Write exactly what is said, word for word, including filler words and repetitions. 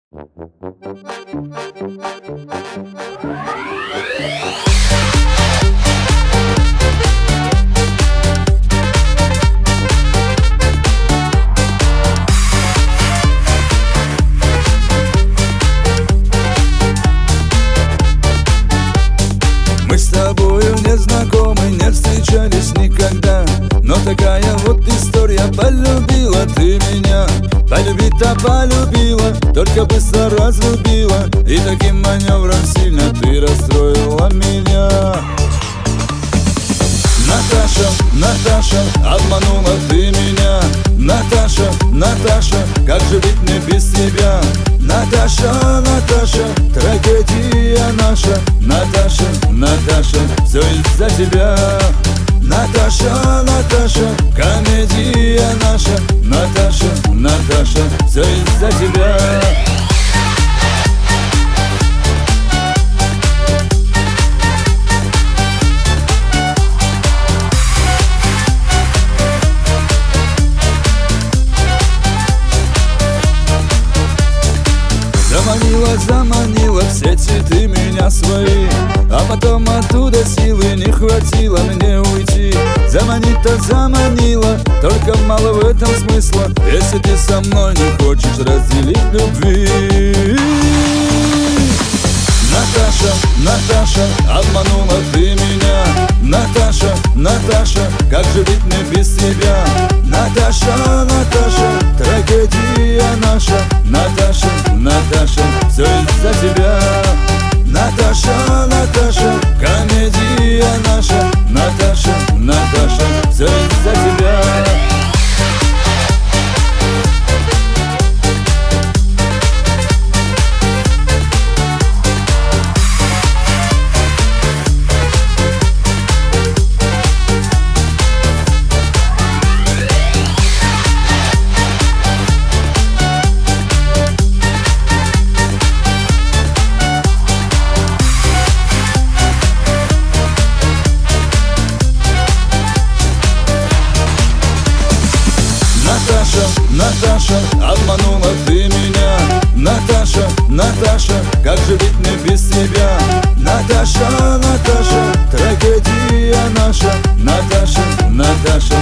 Мы с тобою не знакомы, не встречались никогда, но такая вот история. Полюбила ты меня, полюбить-то полюбила, только быстро разлюбила, и таким маневром сильно ты расстроила меня. Наташа, Наташа, обманула ты меня. Наташа, Наташа, как же быть мне без тебя? Наташа, Наташа, трагедия наша. Наташа, Наташа, все из-за тебя. Наташа, Наташа, комедия наша. Наташа, Наташа, все из-за тебя. Заманила, заманила в сети ты меня свои, а потом оттуда силы не хватило мне уйти. Заманить-то заманила, только мало в этом смысла, если ты со мной не хочешь разделить любви. Наташа, Наташа, обманула ты меня. Наташа, Наташа, как же быть мне без тебя? Наташа, Наташа, трагедия наша. Наташа, Наташа, все из-за тебя. Наташа, Наташа, комедия наша. Наташа, Наташа, все из-за тебя. Наташа, Наташа, обманула ты меня. Наташа, Наташа, как же быть мне без тебя? Наташа, Наташа, трагедия наша. Наташа, Наташа,